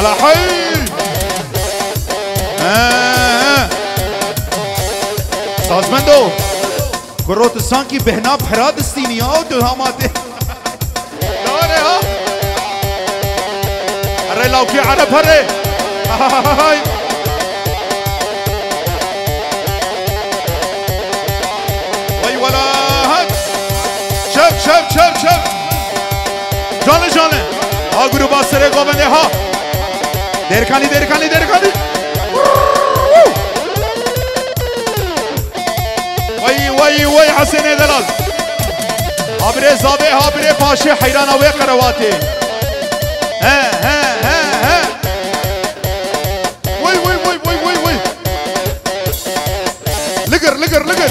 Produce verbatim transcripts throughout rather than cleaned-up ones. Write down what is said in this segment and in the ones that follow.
على حي آه. سازمندو كروت السانكي بهنا بحراد السينية أو هاماتي داري ها هري لو في عرب هري هاي وي ولا هات شب شب شب شب جاني جاني ها گروبا سره گوبنده ها دیر کانی دیر کانی دیر کانی وای وای وای حسین دلال هابره زابه هابره پاشه حیران و قرواتی ها ها ها ها وای وای وای وای وای وای لگر لگر لگر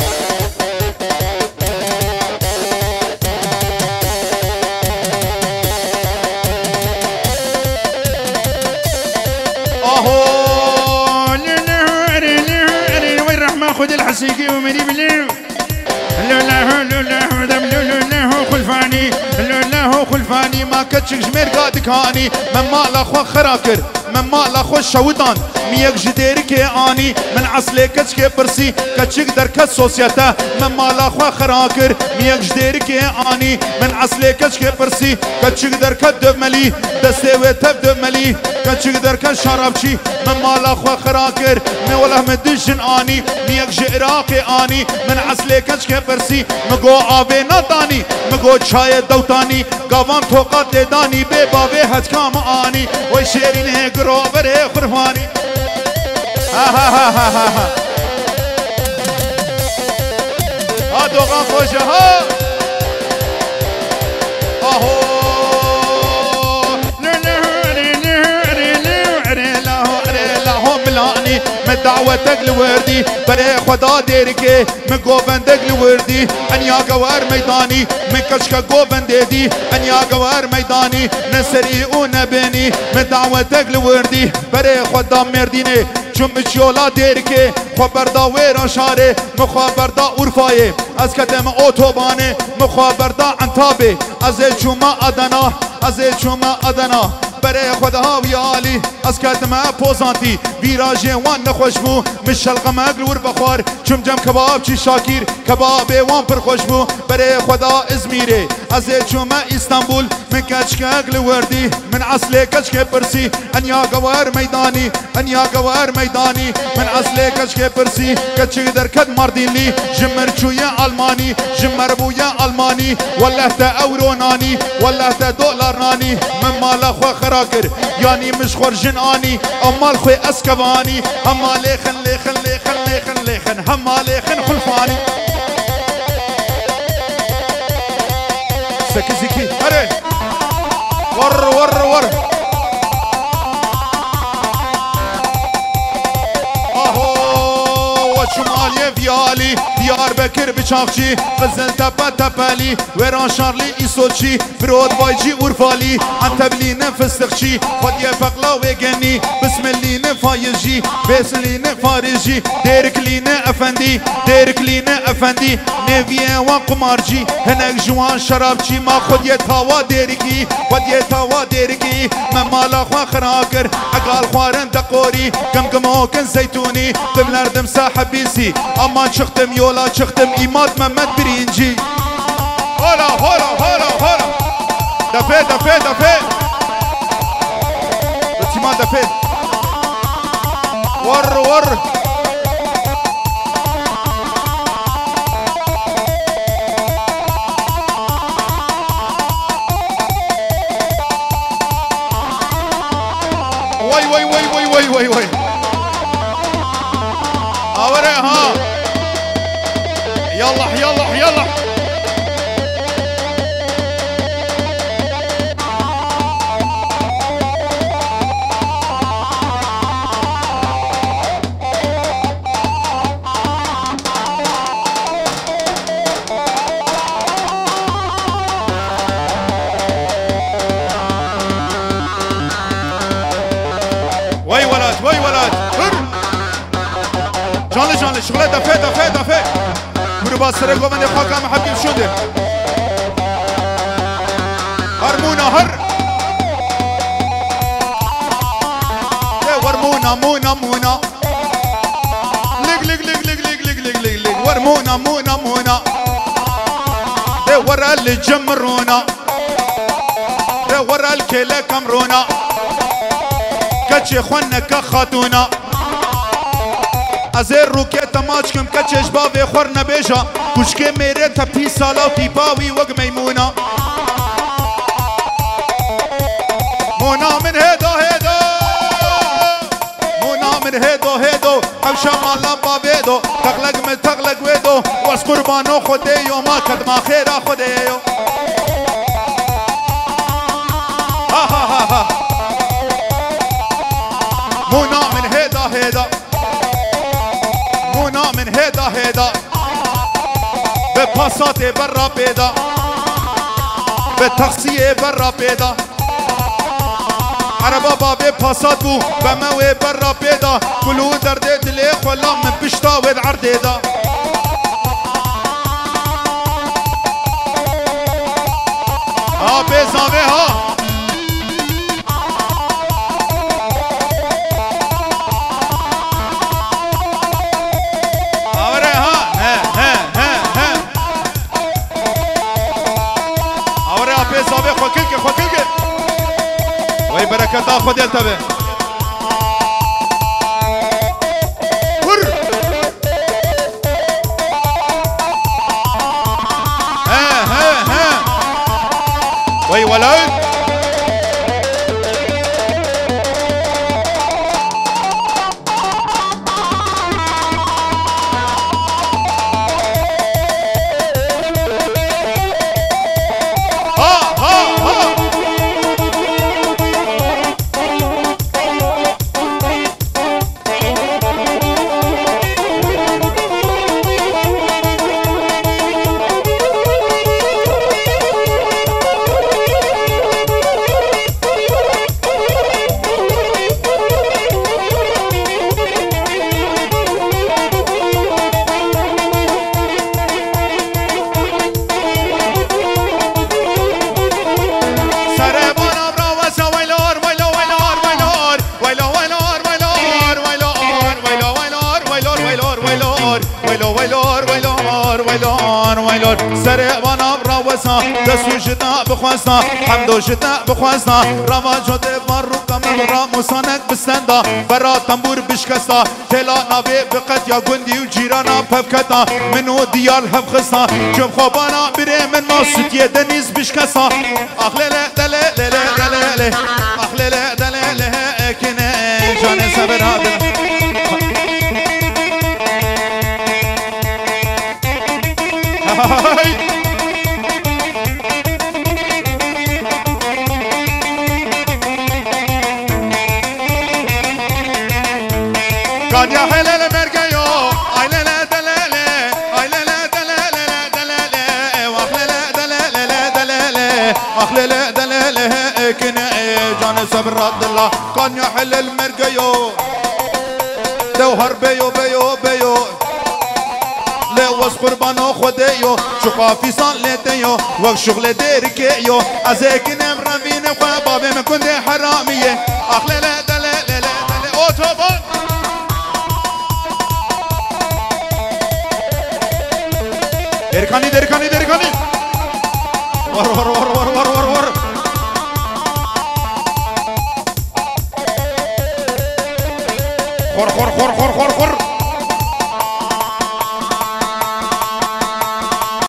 خذ الحسيقي ومري بليو لولا لولا دم لولا خلفاني لولا خلفاني ما كتشك جمير قادك هاني من مال اخو خراكر من مال اخو شوطان ميك جديرك اني من عسلي كتشك برسي كتشك درك سوسيتا من مال اخو خراكر ميك جديرك اني من عسلي كتشك برسي كتشك درك دملي دستوي تبدملي كتشك درك شرابشي من مال اخو خراكر مي ولا مدجن اني ميك جراقي اني من عسلي كتشك برسي مگو آبه نداني مگو چای دوتاني گاوان توقات داني بي باوي هتكام اني وي شيرين هي گروبر خرفاني ها ها ها ها ها ها ها دوغان خوشه ها اهو ملاني من دعوتك لوردي بري خدا ديركي من قوبندك لوردي انيا قوار ميداني من كشكا قوبندي انيا قوار ميداني نسري ونبني من دعوتك لوردي بري خدا مرديني جمش يولا ديركي خبردا ويران شاري مخابردا اورفاي از كدم اوتوباني مخابردا انتابي از جمع ادنا از جمع ادنا برای خودها ویالی از کتم پوزانتی ویراژ وان نخوش بو مشل قمق لور بخوار چم جم کباب چی شاکیر کباب وان پر خوش بو برای خدا ازمیره از چم استانبول من کچکک لوردی من اصل کچک پرسی انیا گوار میدانی انیا گوار میدانی من اصل کچک پرسی کچک در کد مردینلی جمر چوی آلمانی جمر بویا آلمانی والله تا اورو نانی والله تا دلار نانی من مال خو خراكر يعني مش خرجن اني امال خوي اسكباني اما ليخن ليخن ليخن ليخن ليخن هما ليخن خلفاني سكزيكي هري ور ور ور اهو وشمالي فيالي ديار بكر بچاقچي غزل تپا تپالي ويران شارلي إيسوتشي برود بايجي أورفالي عتبلي نفسخشي خدي فقلا ويغني بسم اللي نفايجي بس اللي نفارجي ديرك لينا أفندي ديرك لينا أفندي نبيه وقمارجي هناك جوان شرابشي ما خدي تاوا ديركي خدي تاوا ديركي من مالا خوا خراكر عقال خوارن دقوري كم كم هوكن زيتوني تبلردم ساحب بيسي اما شختم يولا شختم ايمات ممت برينجي هولا هولا هولا هولا دفه دفه دفه رتيمان دفه ور ور وي وي وي وي وي وي وي اوري ها يلا يلا يلا وي ولد وي ولد جانلي جانلي شغله دفه دفه دفه گروبا سره گوبنده خاکم حبیب شده هرمونا هر ورمونا مونا مونا لق لق لق لق لق لق لق لق لق ورمونا مونا مونا ده ورا اللي جمرونا ده ورا الكيلة كمرونا كتش خونا كخاتونا ازر روكيتا ماچكم كتش بابي خورنا بيجا كشكي ميري تبتي سالا وتيباوي وق ميمونا مونا من هيدو هيدو مونا من هيدو هيدو حوشا مالا بابيدو تغلق من تغلق ويدو واس قربانو خديو ما كد ما خيرا خديو ها ها ها ها مونا من هيدا هيدا مونا من هيدا هيدا بباساتي برا بيدا بتخصية برا بيدا عربا بابي باسات بو بموي برا بيدا كلو دردت ليخ ولا من بشتا ويد عرديدا ها بيزامي ها اوري ها ها ها ها ها اوري بيزامي خوكلك خوكلك وي بركة خد يلتبه ور ها ها ها وي ولد سرق وانا براوسنا دسو جدا بخواسنا حمدو جدا بخواسنا رما جده مرو كمل راموسانك بستندا برا تنبور بشكستا تلا نابي بقت يا قندي وجيرانا بفكتا منو ديال هم خسنا جب خوبانا بري من ما ستيه دنيز بشكستا اخلي دلي دلي دلي اخلي دلي اكني جاني صبر هذا قد يا حلال مرقيو اي لا لا دلاله اي لا لا دلاله دلاله واخلل دلاله دلاله اخلل دلاله كنا جان صبر رد الله قد يا حلال مرقيو دوهر بيو بيو بيو لا وس قربانو خديو شقا في صان لتيو وقت شغل ديركيو ازيك نمر فينا بابي ما كنت حراميه اخلل دلاله دلاله اوتوبان دركاني دركاني دركاني ور ور ور ور ور ور ور خور خور خور خور خور خور